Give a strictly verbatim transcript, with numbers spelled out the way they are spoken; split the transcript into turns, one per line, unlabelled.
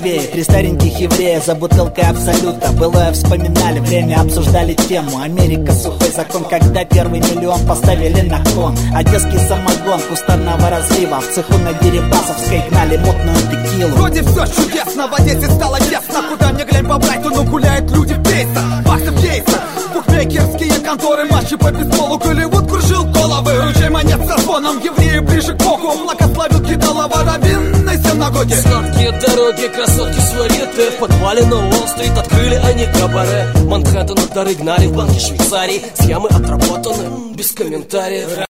Матвея, три стареньких еврея за бутылкой Абсолюта. Былое вспоминали, время обсуждали тему. Америка, сухой закон, когда первый миллион поставили на кон. Одесский самогон кустарного разлива, в цеху на Дерибасовской гнали мутную текилу.
Вроде все чудесно, в Одессе стало тесно. Куда не глянь по Брайтону гуляют люди в пейсах, баксы в кейсах. Букмекерские конторы, матчи по бейсболу. Голливуд кружил головы, ручей монет со звоном. Евреи ближе к Богу, благословил кидалова раввинной синагоги.
Сладкие дороги, красотки свариты. В подвале на Уолл-стрит открыли они кабаре. Манхэттен от дары гнали в банки Швейцарии. Схемы отработаны, без комментариев.